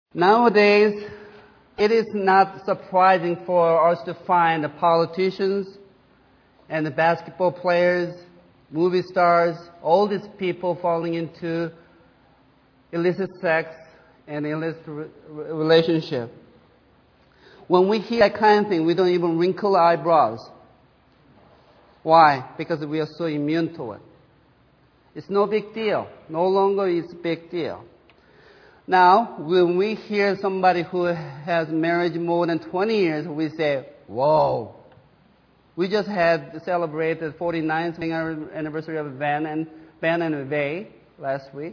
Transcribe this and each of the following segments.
Nowadays, it is not surprising for us to find the politicians and the basketball players, movie stars, all these people falling into illicit sex and illicit relationship. When we hear that kind of thing, we don't even wrinkle our eyebrows. Why? Because we are so immune to it. It's no big deal. No longer it's a big deal. Now, when we hear somebody who has married more than 20 years, we say, whoa. We just had celebrated 49th anniversary of Ben and Vay last week.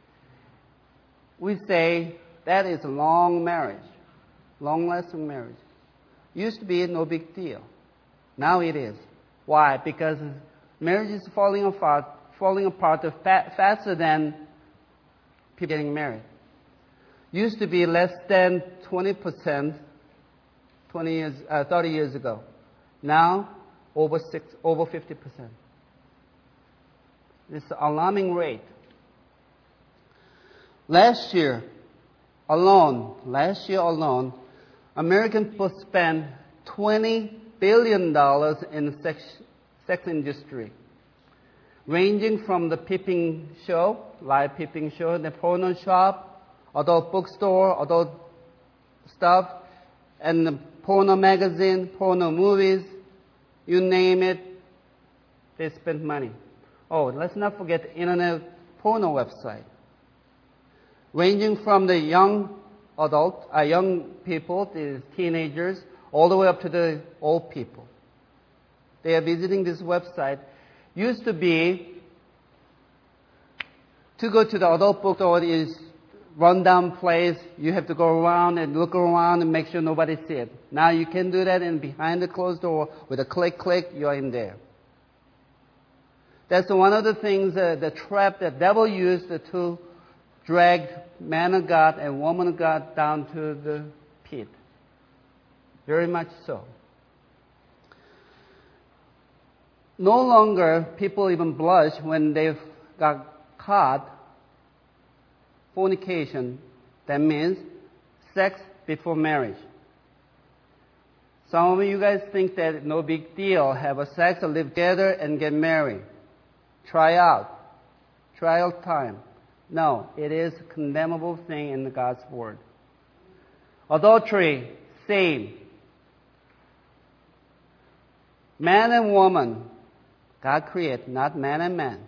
We say that is a long marriage, long-lasting marriage. Used to be no big deal. Now it is. Why? Because marriage is falling apart faster than people getting married. Used to be less than 20% 30 years ago. Now, over 50%. It's an alarming rate. Last year alone, American people spent $20 billion in the sex industry, ranging from the peeping show, live peeping show, the porno shop, adult bookstore, adult stuff, and the porno magazine, porno movies, you name it, they spend money. Oh, let's not forget the internet porno website. Ranging from the young people, the teenagers, all the way up to the old people. They are visiting this website. Used to be, to go to the adult bookstore is rundown place. You have to go around and look around and make sure nobody sees it. Now you can do that, and behind the closed door, with a click, you are in there. That's one of the things, the trap that devil used to drag man of God and woman of God down to the pit. Very much so. No longer people even blush when they've got caught fornication. That means sex before marriage. Some of you guys think that no big deal, have a sex, live together, and get married. Trial time. No, it is a condemnable thing in God's word. Adultery, same. Man and woman, God created, not man and man.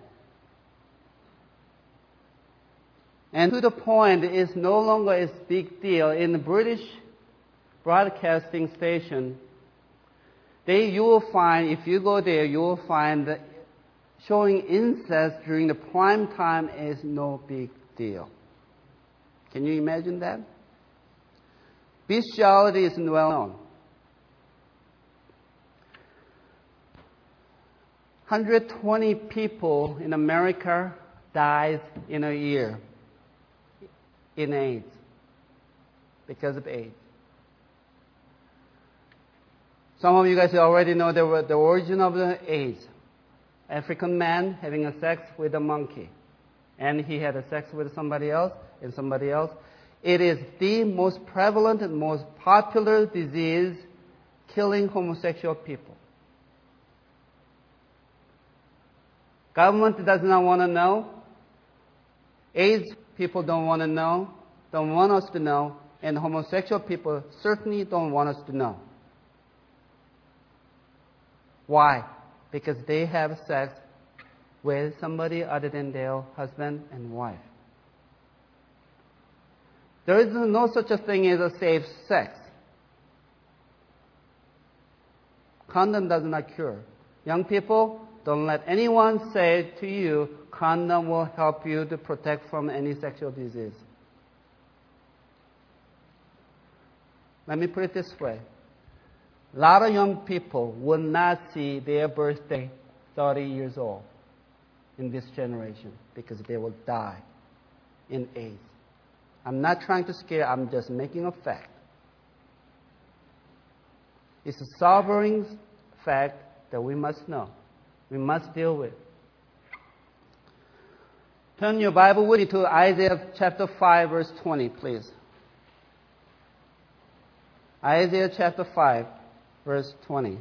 And to the point, it's no longer a big deal. In the British broadcasting station, you will find, if you go there, you will find that showing incest during the prime time is no big deal. Can you imagine that? Bestiality is well known. 120 people in America dies in a year in AIDS, because of AIDS. Some of you guys already know the origin of the AIDS. African man having a sex with a monkey, and he had a sex with somebody else and somebody else. It is the most prevalent and most popular disease killing homosexual people. Government does not want to know. AIDS people don't want to know, don't want us to know, and homosexual people certainly don't want us to know. Why? Because they have sex with somebody other than their husband and wife. There is no such a thing as a safe sex. Condom does not cure. Young people, don't let anyone say to you, condom will help you to protect from any sexual disease. Let me put it this way. A lot of young people will not see their birthday 30 years old in this generation because they will die in AIDS. I'm not trying to scare, I'm just making a fact. It's a sobering fact that we must know. We must deal with. Turn your Bible with me to Isaiah chapter 5, verse 20, please. Isaiah chapter 5, verse 20.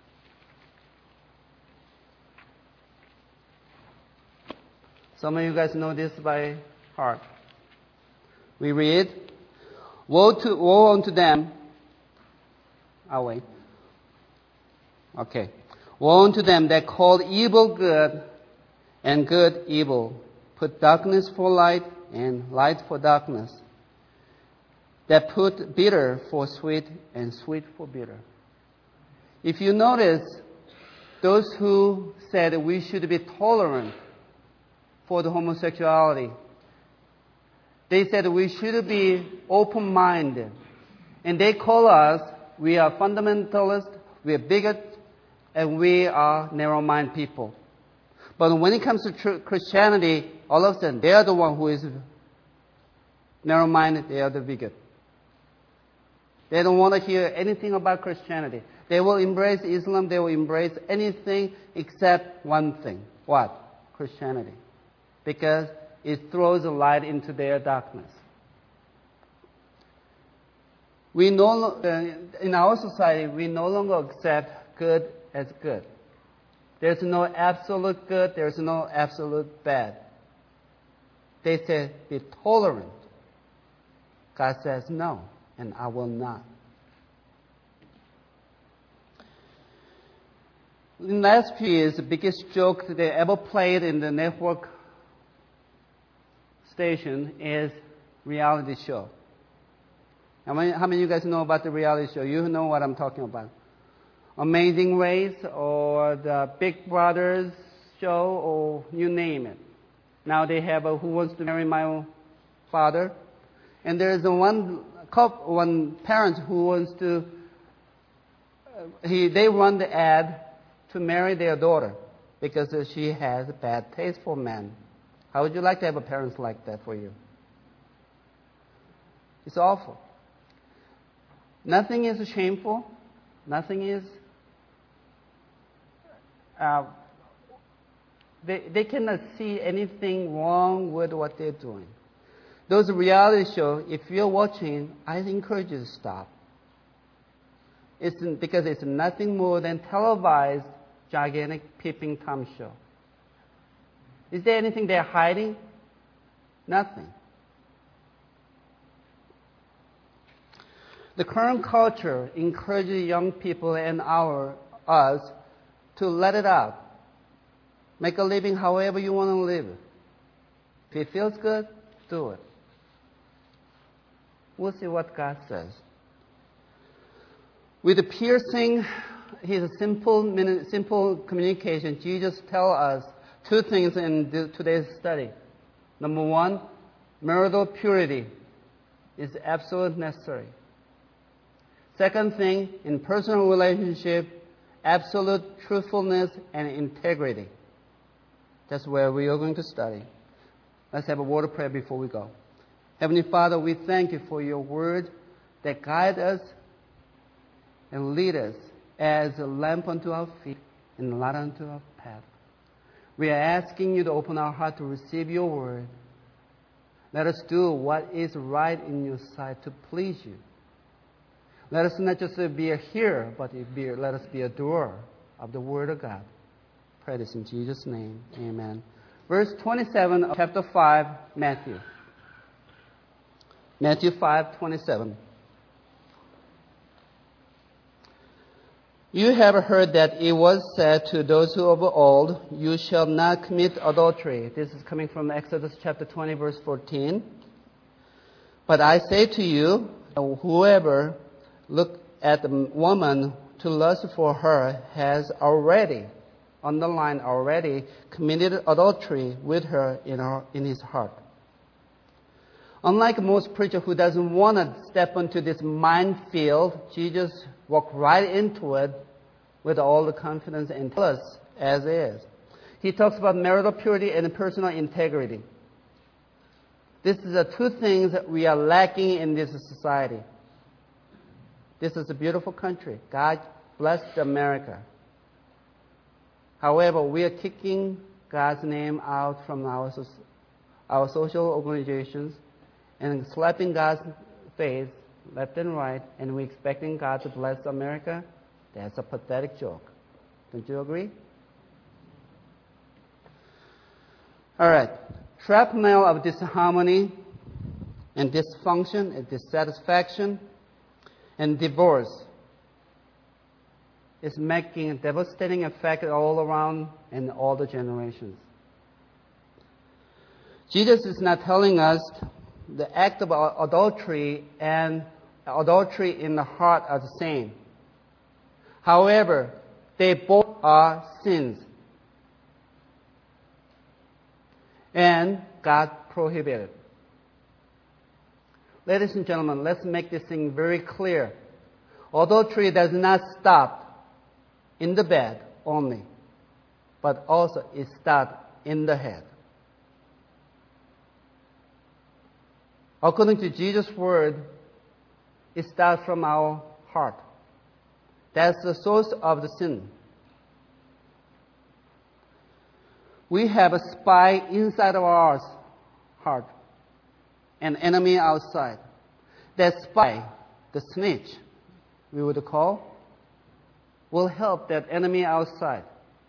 Some of you guys know this by heart. We read, Woe unto them. I'll wait. Okay. Woe unto them that call evil good and good evil. Put darkness for light and light for darkness. That put bitter for sweet and sweet for bitter. If you notice, those who said we should be tolerant for the homosexuality, they said we should be open-minded. And they call us, we are fundamentalists, we are bigots, and we are narrow-minded people. But when it comes to Christianity, all of a sudden, they are the one who is narrow-minded, they are the bigot. They don't want to hear anything about Christianity. They will embrace Islam, they will embrace anything except one thing. What? Christianity. Because it throws a light into their darkness. In our society, we no longer accept good as good. There's no absolute good, there's no absolute bad. They say, be tolerant. God says no, and I will not. In the last few years, the biggest joke they ever played in the network station is reality show. How many of you guys know about the reality show? You know what I'm talking about. Amazing Race or the Big Brothers show or you name it. Now they have a Who Wants to Marry My Father. And there's one parent who wants to, they run the ad to marry their daughter because she has a bad taste for men. How would you like to have a parents like that for you? It's awful. Nothing is shameful. Nothing is... They cannot see anything wrong with what they're doing. Those reality shows, if you're watching, I encourage you to stop. Because it's nothing more than televised, gigantic peeping Tom show. Is there anything they're hiding? Nothing. The current culture encourages young people and us to let it out. Make a living however you want to live. If it feels good, do it. We'll see what God says. With the piercing, his simple communication, Jesus tells us two things in today's study. Number one, marital purity is absolutely necessary. Second thing, in personal relationship, absolute truthfulness and integrity. That's where we are going to study. Let's have a word of prayer before we go. Heavenly Father, we thank you for your word that guides us and lead us as a lamp unto our feet and a light unto our path. We are asking you to open our heart to receive your word. Let us do what is right in your sight to please you. Let us not just be a hearer, but let us be a doer of the word of God. Pray this in Jesus' name. Amen. Verse 27 of chapter 5, Matthew. Matthew 5:27. You have heard that it was said to those who are of old, you shall not commit adultery. This is coming from Exodus chapter 20, verse 14. But I say to you, whoever look at the woman to lust for her has already, underlined already, committed adultery with her in his heart. Unlike most preachers who doesn't want to step into this minefield, Jesus walked right into it with all the confidence and tell us as is. He talks about marital purity and personal integrity. This is the two things that we are lacking in this society. This is a beautiful country. God bless America. However, we are kicking God's name out from our social organizations and slapping God's face left and right, and we're expecting God to bless America, that's a pathetic joke. Don't you agree? All right. Shrapnel of disharmony and dysfunction and dissatisfaction and divorce is making a devastating effect all around in all the generations. Jesus is not telling us the act of adultery and adultery in the heart are the same. However, they both are sins. And God prohibited. Ladies and gentlemen, let's make this thing very clear. Adultery does not stop in the bed only, but also it starts in the head. According to Jesus' word, it starts from our heart. That's the source of the sin. We have a spy inside of our heart, an enemy outside. That spy, the snitch, we would call, will help that enemy outside.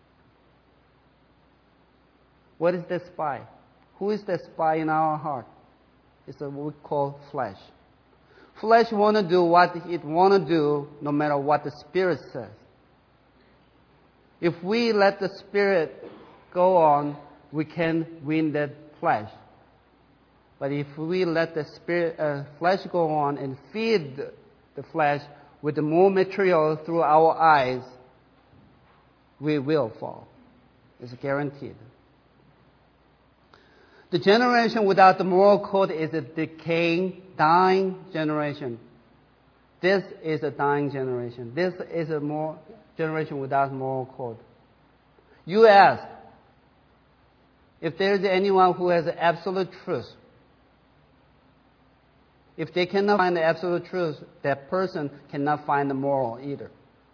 What is that spy? Who is that spy in our heart? It's what we call flesh. Flesh want to do what it want to do no matter what the Spirit says. If we let the Spirit go on, we can win that flesh. But if we let the flesh go on and feed the flesh with more material through our eyes, we will fall. It's guaranteed. The generation without the moral code is a decaying, dying generation. This is a dying generation. This is a generation without moral code. You ask, if there is anyone who has absolute truth, if they cannot find the absolute truth, that person cannot find the moral either.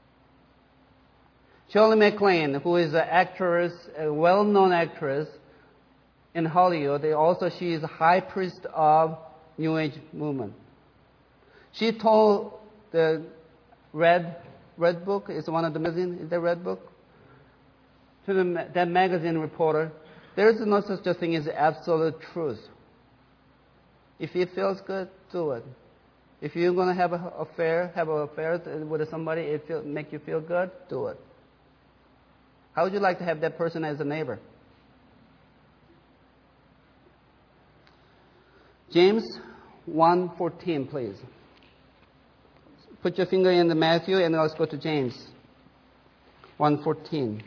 Shirley MacLaine, who is an actress, a well-known actress in Hollywood, she is a high priest of New Age movement. She told the Red Book, is one of the magazines, is the Red Book? To that magazine reporter, there is no such a thing as absolute truth. If it feels good, do it. If you're going to have an affair with somebody, it make you feel good, do it. How would you like to have that person as a neighbor? James 1:14, please. Put your finger in the Matthew and let's go to James 1:14.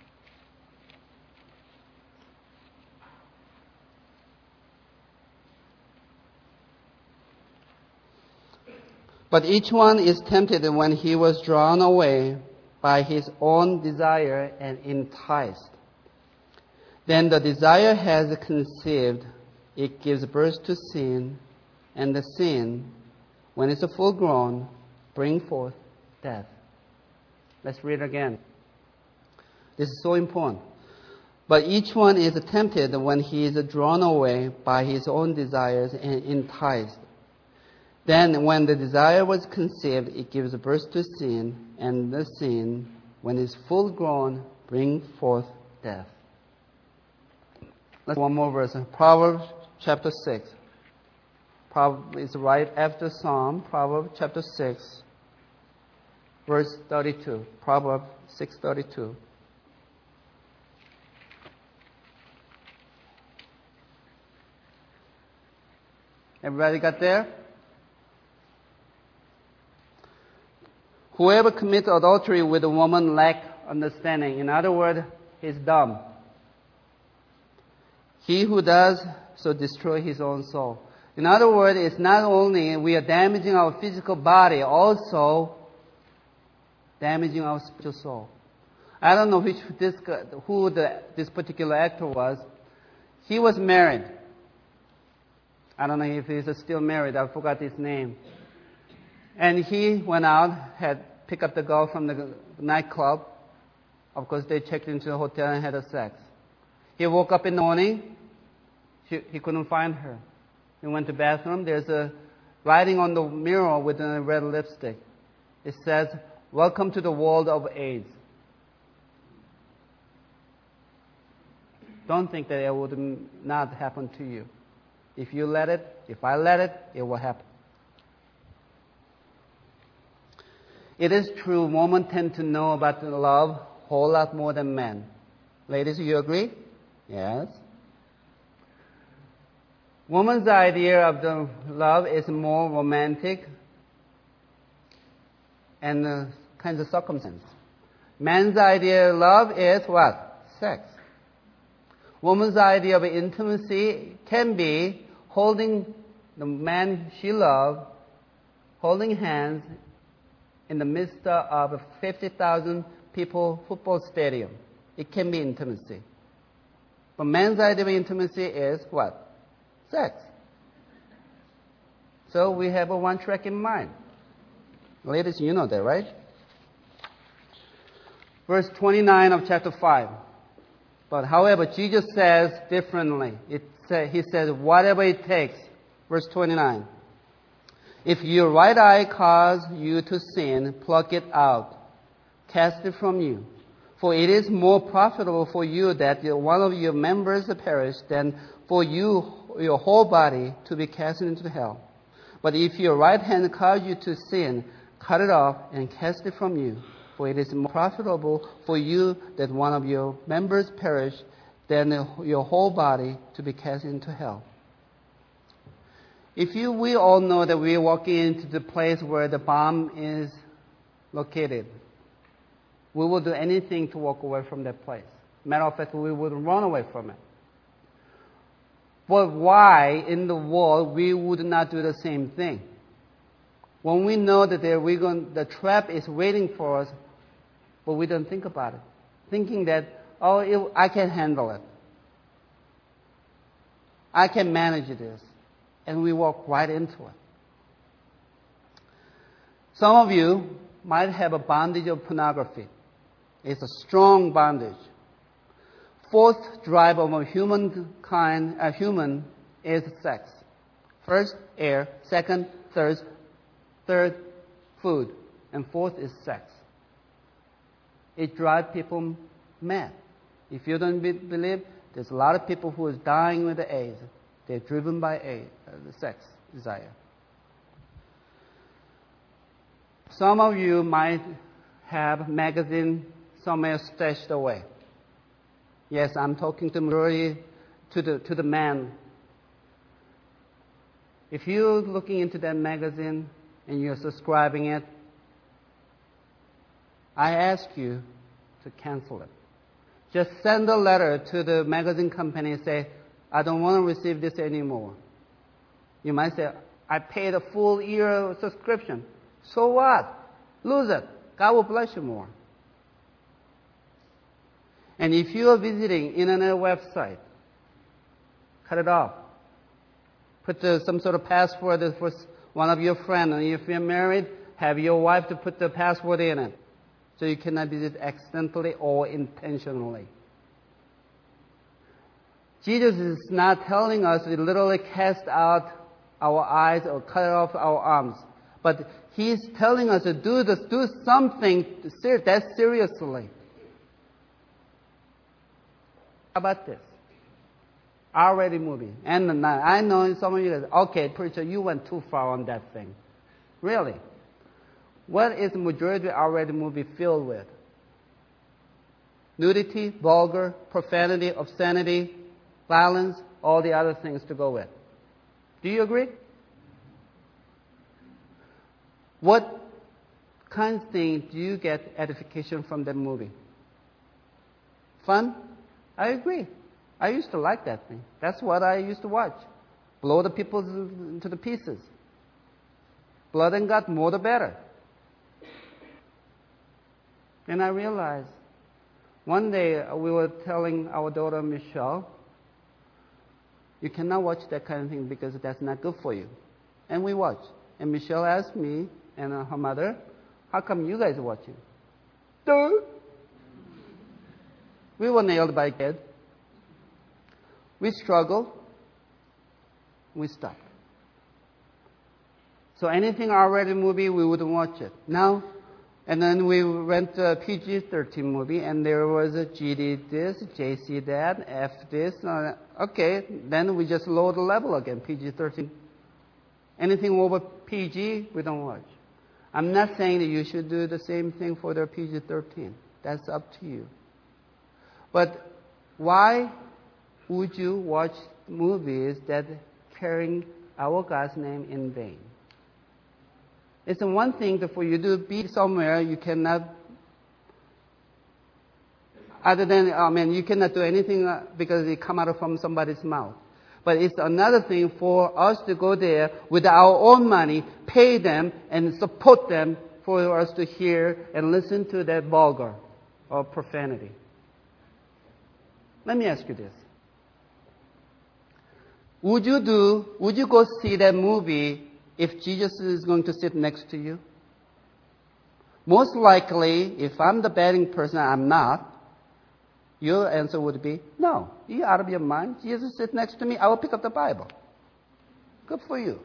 But each one is tempted when he was drawn away by his own desire and enticed. Then the desire has conceived, it gives birth to sin, and the sin, when it's full grown, bring forth death. Let's read again. This is so important. But each one is tempted when he is drawn away by his own desires and enticed. Then when the desire was conceived, it gives birth to sin, and the sin, when it's full grown, bring forth death. Let's one more verse. Proverbs chapter 6. Proverbs is right after Psalm. Proverbs chapter 6, verse 32. Proverbs 6:32. Everybody got there? Whoever commits adultery with a woman lacks understanding. In other words, he's dumb. He who does so destroys his own soul. In other words, it's not only we are damaging our physical body, also damaging our spiritual soul. I don't know who this particular actor was. He was married. I don't know if he's still married. I forgot his name. And he went out, had picked up the girl from the nightclub. Of course, they checked into the hotel and had sex. He woke up in the morning. He couldn't find her. He went to the bathroom. There's a writing on the mirror with a red lipstick. It says, "Welcome to the world of AIDS." Don't think that it would not happen to you. If you let it, if I let it, it will happen. It is true, women tend to know about love a whole lot more than men. Ladies, you agree? Yes. Woman's idea of the love is more romantic and kinds of circumstance. Man's idea of love is what? Sex. Woman's idea of intimacy can be holding the man she loves, holding hands in the midst of a 50,000 people football stadium. It can be intimacy. But man's idea of intimacy is what? Sex. So we have a one track in mind. Ladies, you know that, right? Verse 29 of chapter 5. But however, Jesus says differently. He says, whatever it takes. Verse 29. If your right eye cause you to sin, pluck it out. Cast it from you. For it is more profitable for you that one of your members perish than for you, your whole body, to be cast into hell. But if your right hand cause you to sin, cut it off and cast it from you. For it is more profitable for you that one of your members perish than your whole body to be cast into hell. We all know that we are walking into the place where the bomb is located. We will do anything to walk away from that place. Matter of fact, we would run away from it. But why in the world we would not do the same thing? When we know that the trap is waiting for us, but we don't think about it. Thinking that, I can handle it. I can manage this. And we walk right into it. Some of you might have a bondage of pornography. It's a strong bondage. Fourth drive of a human is sex. First, air. Second, thirst. Third, food. And fourth is sex. It drives people mad. If you don't believe, there's a lot of people who are dying with the AIDS. They're driven by the sex desire. Some of you might have magazine somewhere stashed away. Yes, I'm talking to the man. If you're looking into that magazine and you're subscribing it, I ask you to cancel it. Just send a letter to the magazine company and say, I don't want to receive this anymore. You might say, I paid a full year subscription. So what? Lose it. God will bless you more. And if you are visiting internet website, cut it off. Put some sort of password for one of your friends. And if you're married, have your wife to put the password in it. So you cannot visit accidentally or intentionally. Jesus is not telling us to literally cast out our eyes or cut off our arms. But He's telling us to do something that seriously. How about this? R-rated movie. And I know some of you guys, okay, preacher, you went too far on that thing. Really? What is the majority of R-rated movie filled with? Nudity, vulgar, profanity, obscenity, violence, all the other things to go with. Do you agree? What kind of thing do you get edification from that movie? Fun? I agree. I used to like that thing. That's what I used to watch. Blow the people into the pieces. Blood and gut, more the better. And I realized, one day we were telling our daughter Michelle, you cannot watch that kind of thing because that's not good for you. And we watched. And Michelle asked me and her mother, how come you guys are watching? Duh. We were nailed by a kid. We struggled. We stopped. So anything R-rated movie, we wouldn't watch it. Now, and then we went to a PG-13 movie, and there was a GD this, JC that, F this. Okay, then we just lower the level again, PG-13. Anything over PG, we don't watch. I'm not saying that you should do the same thing for the PG-13. That's up to you. But why would you watch movies that carrying our God's name in vain? It's one thing for you to be somewhere you cannot, other than, you cannot do anything because it come out from somebody's mouth. But it's another thing for us to go there with our own money, pay them, and support them for us to hear and listen to that vulgar or profanity. Let me ask you this. Would you go see that movie if Jesus is going to sit next to you? Most likely, if I'm the betting person, I'm not. Your answer would be, no, you're out of your mind. Jesus sit next to me, I will pick up the Bible. Good for you.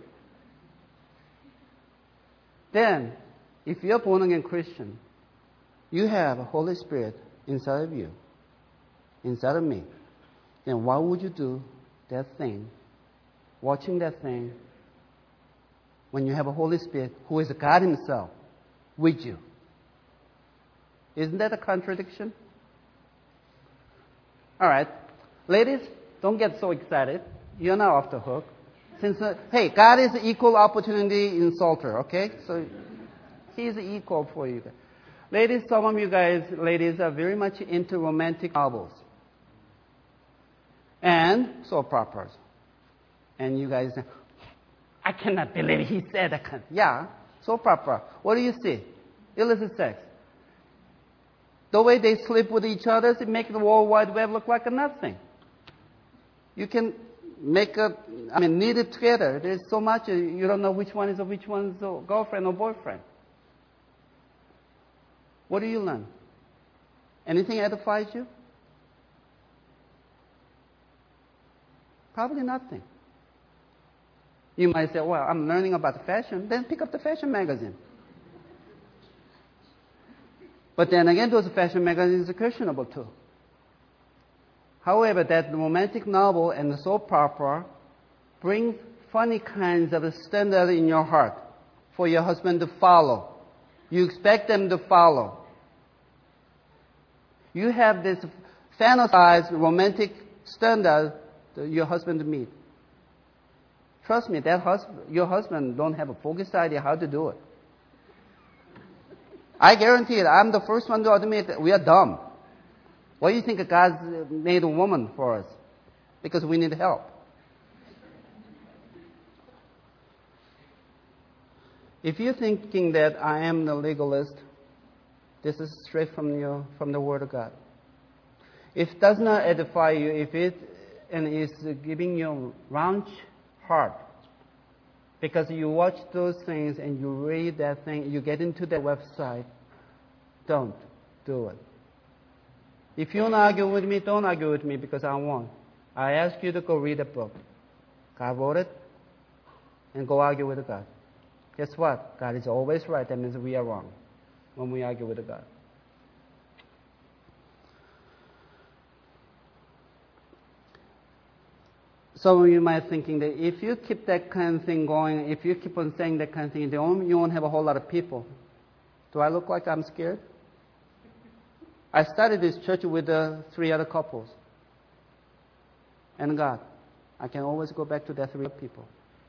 Then, if you're a born-again Christian, you have a Holy Spirit inside of you, inside of me. Then why would you do that thing, watching that thing, when you have a Holy Spirit who is God Himself with you? Isn't that a contradiction? All right. Ladies, don't get so excited. You're not off the hook. Since, hey, God is equal opportunity insulter, okay? So He's equal for you. Ladies, some of you guys, ladies, are very much into romantic novels and soap operas. And you guys say, I cannot believe he said that. Yeah, soap opera. What do you see? Illicit sex. The way they sleep with each other, it makes the World Wide Web look like a nothing. You can knit it together. There's so much, you don't know which one's girlfriend or boyfriend. What do you learn? Anything edifies you? Probably nothing. You might say, well, I'm learning about fashion. Then pick up the fashion magazine. But then again, those fashion magazines are questionable too. However, that romantic novel and the soap opera brings funny kinds of standard in your heart for your husband to follow. You expect them to follow. You have this fantasized romantic standard that your husband to meet. Trust me, your husband don't have a focused idea how to do it. I guarantee it, I'm the first one to admit that we are dumb. Why do you think God's made a woman for us? Because we need help. If you're thinking that I am the legalist, this is straight from the Word of God. If it does not edify you, if it and is giving you a round heart, because you watch those things and you read that thing, you get into that website, don't do it. If you want to argue with me, don't argue with me because I won't. I ask you to go read a book. God wrote it, and go argue with God. Guess what? God is always right. That means we are wrong when we argue with God. Some of you might be thinking that if you keep that kind of thing going, if you keep on saying that kind of thing, you won't have a whole lot of people. Do I look like I'm scared? I started this church with 3 other couples. And God, I can always go back to that 3 people.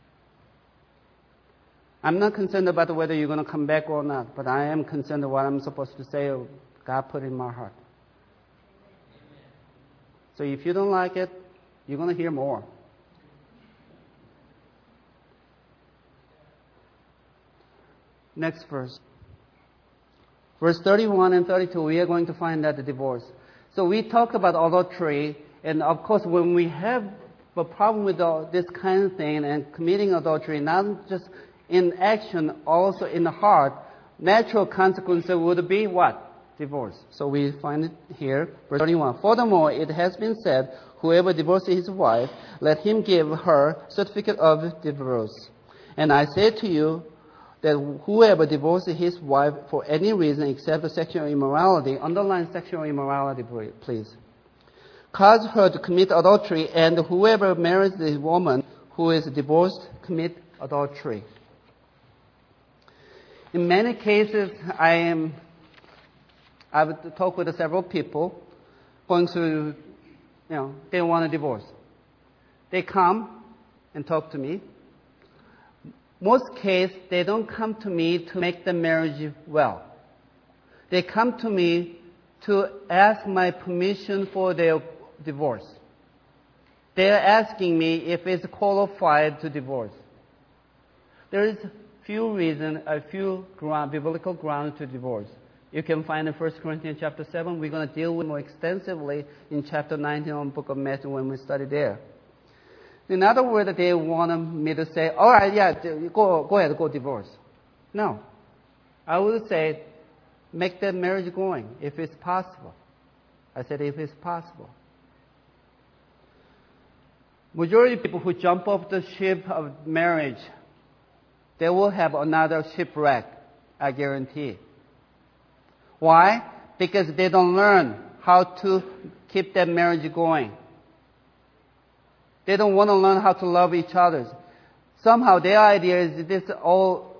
I'm not concerned about whether you're going to come back or not, but I am concerned about what I'm supposed to say God put in my heart. So if you don't like it, you're going to hear more. Next verse. Verse 31 and 32, we are going to find out the divorce. So we talked about adultery, and of course when we have a problem with this kind of thing and committing adultery, not just in action, also in the heart, natural consequences would be what? Divorce. So we find it here, verse 31. Furthermore, it has been said, whoever divorces his wife, let him give her certificate of divorce. And I say to you, that whoever divorces his wife for any reason except sexual immorality, underline sexual immorality, please, cause her to commit adultery, and whoever marries the woman who is divorced commit adultery. In many cases, I've talked with several people going through, they want a divorce. They come and talk to me. Most cases, they don't come to me to make the marriage well. They come to me to ask my permission for their divorce. They're asking me if it's qualified to divorce. There is few biblical grounds to divorce. You can find in 1 Corinthians chapter 7. We're going to deal with more extensively in chapter 19 of the book of Matthew when we study there. In other words, they want me to say, all right, yeah, go ahead, go divorce. No. I would say, make the marriage going, if it's possible. I said, if it's possible. Majority of people who jump off the ship of marriage, they will have another shipwreck, I guarantee. Why? Because they don't learn how to keep that marriage going. They don't want to learn how to love each other. Somehow their idea is this all,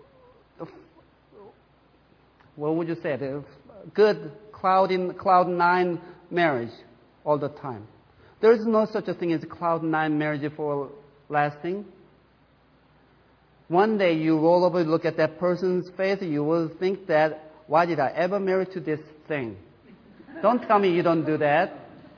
what would you say, the good cloud nine marriage all the time. There is no such a thing as cloud nine marriage for lasting. One day you roll over, look at that person's face, you will think that, why did I ever marry to this thing? Don't tell me you don't do that.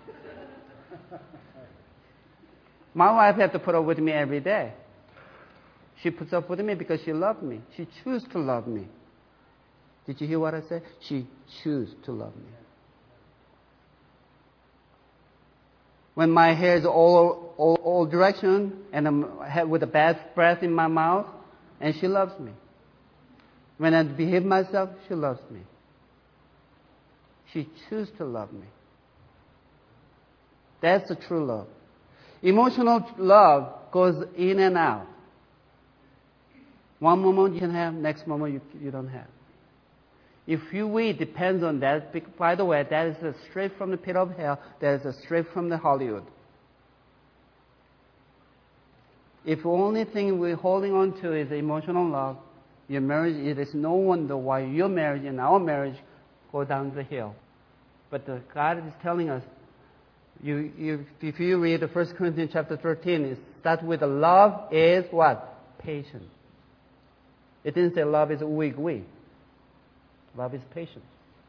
My wife had to put up with me every day. She puts up with me because she loved me. She chose to love me. Did you hear what I said? She chose to love me. When my hair is all direction and I'm with a bad breath in my mouth, and she loves me. When I behave myself, she loves me. She chooses to love me. That's the true love. Emotional love goes in and out. One moment you can have, next moment you don't have. If we depends on that, by the way, that is straight from the pit of hell. That is straight from the Hollywood. If the only thing we're holding on to is emotional love, your marriage, it is no wonder why your marriage and our marriage go down the hill. But God is telling us, if you read 1 Corinthians chapter 13, it starts with love is what? Patient. It didn't say love is ooey-gooey. Love is patient.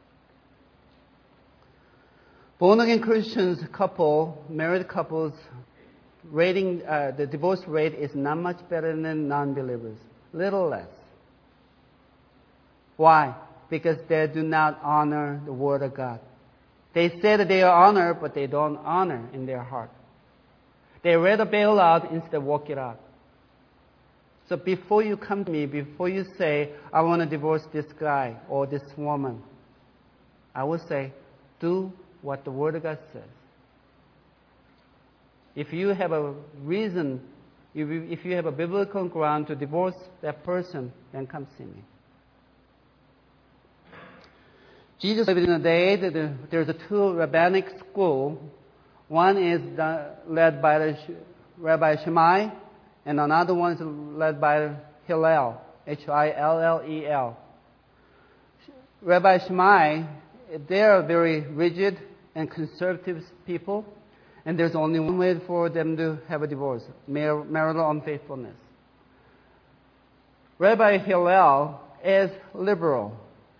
Born-again Christians married couples, the divorce rate is not much better than non-believers. Little less. Why? Because they do not honor the Word of God. They say that they honor, but they don't honor in their heart. They rather bail out instead of walk it out. So before you come to me, before you say, I want to divorce this guy or this woman, I will say, do what the Word of God says. If you have a reason, if you have a biblical ground to divorce that person, then come see me. Jesus lived in a day that there's two rabbinic schools. One is led by Rabbi Shammai, and another one is led by Hillel, Hillel. Rabbi Shammai, they are very rigid and conservative people, and there's only one way for them to have a divorce, marital unfaithfulness. Rabbi Hillel is liberal.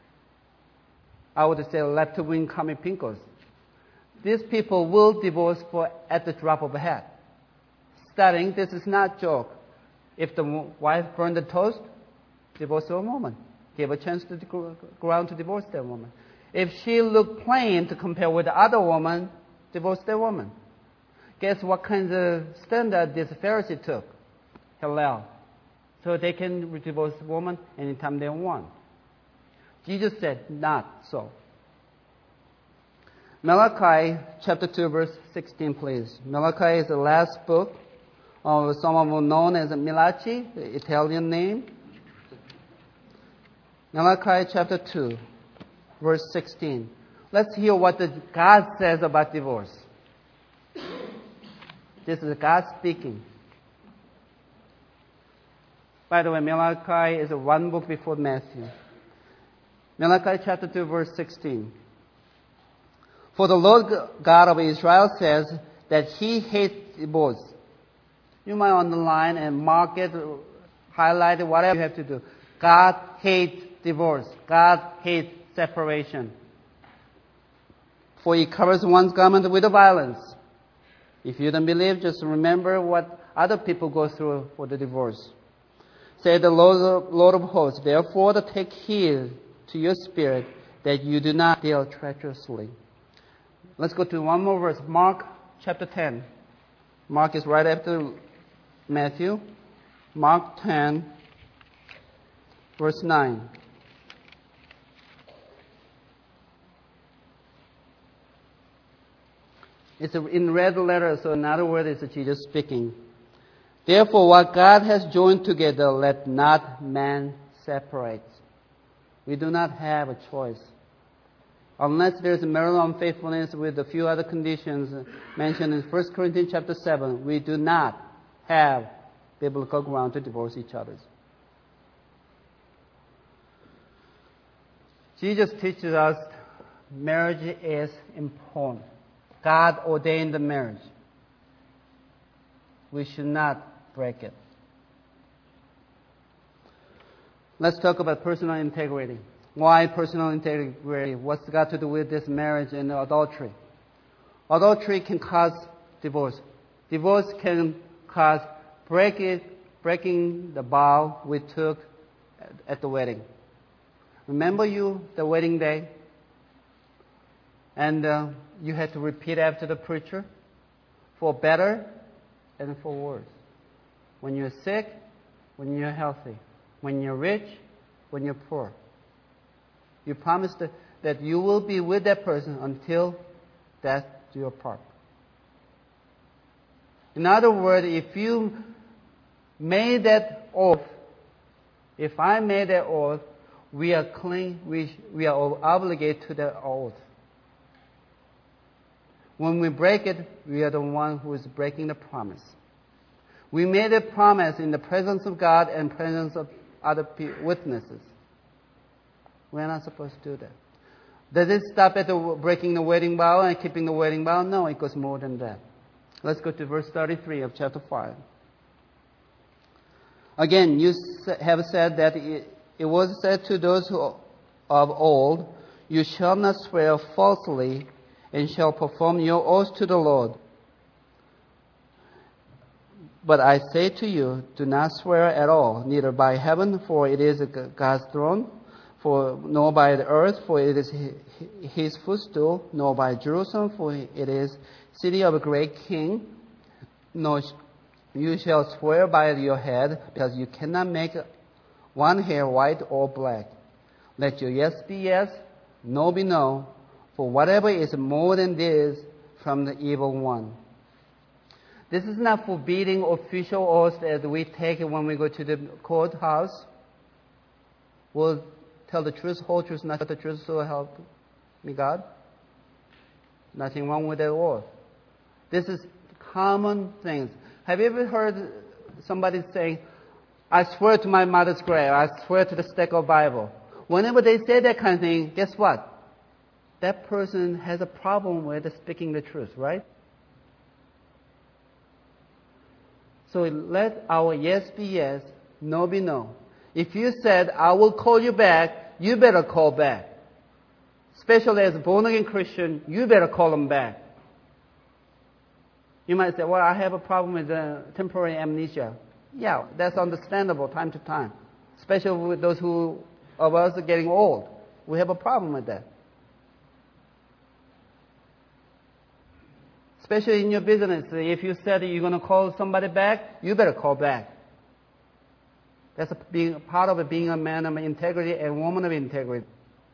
I would say left-wing commie pinkos. These people will divorce at the drop of a hat. This is not a joke. If the wife burned the toast, divorce the woman. Give a chance to go around to divorce that woman. If she looked plain to compare with the other woman, divorce that woman. Guess what kind of standard this Pharisee took? Hillel. So they can divorce the woman anytime they want. Jesus said, not so. Malachi chapter 2 verse 16, please. Malachi is the last book of someone known as Malachi, the Italian name. Malachi chapter 2, verse 16. Let's hear what God says about divorce. This is God speaking. By the way, Malachi is one book before Matthew. Malachi chapter 2, verse 16. For the Lord God of Israel says that He hates divorce. You might underline and mark it, highlight it, whatever you have to do. God hates divorce. God hates separation. For He covers one's garment with violence. If you don't believe, just remember what other people go through for the divorce. Say the Lord of hosts, therefore take heed to your spirit that you do not deal treacherously. Let's go to one more verse. Mark chapter 10. Mark is right after Matthew. Mark 10, verse 9. It's in red letters, so in other words, it's Jesus speaking. Therefore, what God has joined together, let not man separate. We do not have a choice. Unless there is marital unfaithfulness with a few other conditions mentioned in 1 Corinthians chapter 7, we do not have biblical ground to divorce each other. Jesus teaches us marriage is important. God ordained the marriage. We should not break it. Let's talk about personal integrity. Why personal integrity? What's got to do with this marriage and adultery? Adultery can cause divorce. Divorce can cause breaking the vow we took at the wedding. Remember the wedding day? And you had to repeat after the preacher for better and for worse. When you're sick, when you're healthy. When you're rich, when you're poor. You promised that you will be with that person until death do you part. In other words, if you made that oath, if I made that oath, we are obligated to that oath. When we break it, we are the one who is breaking the promise. We made a promise in the presence of God and presence of other witnesses. We're not supposed to do that. Does it stop at breaking the wedding vow and keeping the wedding vow? No, it goes more than that. Let's go to verse 33 of chapter 5. Again, you have said that it was said to those of old, you shall not swear falsely and shall perform your oath to the Lord. But I say to you, do not swear at all, neither by heaven, for it is God's throne, nor by the earth, for it is His footstool, nor by Jerusalem, for it is city of a great king. Nor you shall swear by your head, because you cannot make one hair white or black. Let your yes be yes, no be no, for whatever is more than this from the evil one. This is not forbidding official oaths that we take when we go to the courthouse. We'll tell the truth, whole truth, not the truth, so help me God. Nothing wrong with that oath. This is common things. Have you ever heard somebody saying, I swear to my mother's grave, I swear to the stack of Bible. Whenever they say that kind of thing, guess what? That person has a problem with speaking the truth, right? So let our yes be yes, no be no. If you said, I will call you back, you better call back. Especially as a born-again Christian, you better call them back. You might say, well, I have a problem with temporary amnesia. Yeah, that's understandable time to time. Especially with those of us are getting old. We have a problem with that. Especially in your business, if you said you're going to call somebody back, you better call back. That's being part of being a man of integrity and woman of integrity.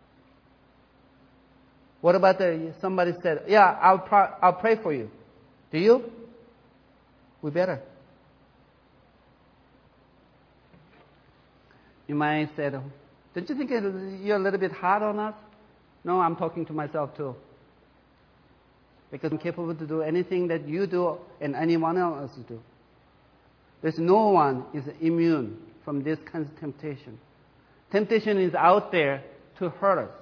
What about somebody said, yeah, I'll pray for you. Do you? We better. You might say, Don't you think you're a little bit hard on us? No, I'm talking to myself too. Because I'm capable to do anything that you do and anyone else do. There's no one is immune from this kind of temptation. Temptation is out there to hurt us.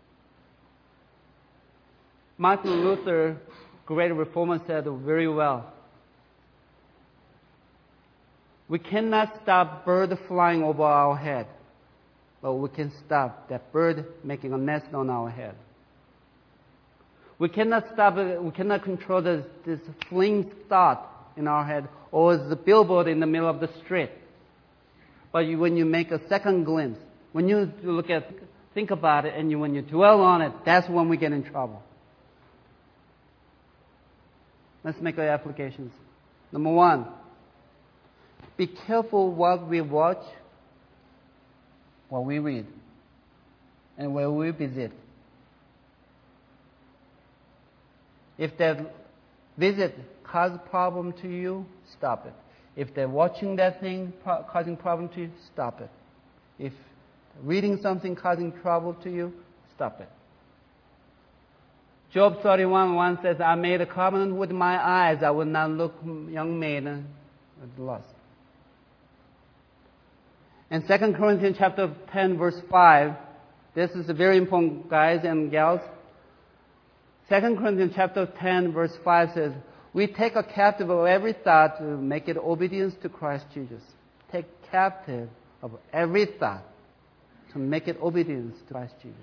Martin Luther, great reformer, said very well, we cannot stop bird flying over our head, but we can stop that bird making a nest on our head. We cannot stop it, we cannot control this fleeing thought in our head or the billboard in the middle of the street. But when you make a second glimpse, when you think about it, and when you dwell on it, that's when we get in trouble. Let's make our applications. Number one, be careful what we watch, what we read, and where we visit. If that visit causes problem to you, stop it. If they're watching that thing causing problem to you, stop it. If reading something causing trouble to you, stop it. Job 31:1 says, I made a covenant with my eyes, I will not look young maiden with lust. And 2 Corinthians chapter 10 verse 5, this is very important, guys and gals. 2 Corinthians chapter 10 verse 5 says, we take a captive of every thought to make it obedience to Christ Jesus. Take captive of every thought to make it obedience to Christ Jesus.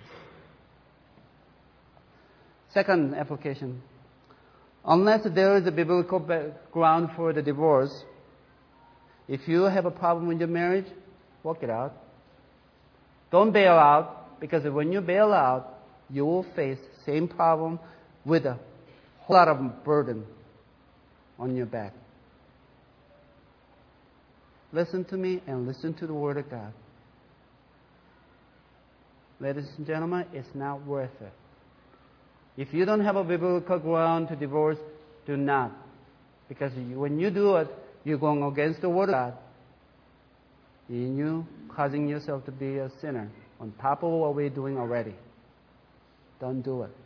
Second application. Unless there is a biblical ground for the divorce, if you have a problem with your marriage, work it out. Don't bail out, because when you bail out, you will face same problem with a whole lot of burden on your back. Listen to me and listen to the Word of God. Ladies and gentlemen, it's not worth it. If you don't have a biblical ground to divorce, do not. Because when you do it, you're going against the Word of God. And you causing yourself to be a sinner on top of what we're doing already. Don't do it.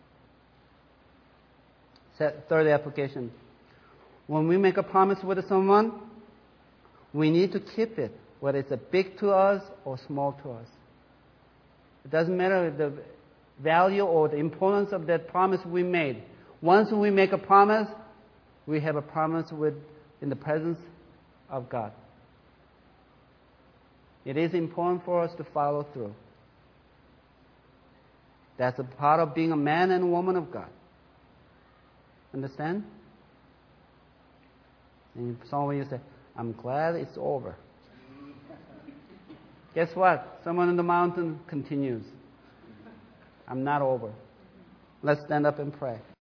Third application. When we make a promise with someone, we need to keep it, whether it's big to us or small to us. It doesn't matter the value or the importance of that promise we made. Once we make a promise, we have a promise in the presence of God. It is important for us to follow through. That's a part of being a man and a woman of God. Understand? And some of you say, I'm glad it's over. Guess what? Someone in the mountain continues. I'm not over. Let's stand up and pray.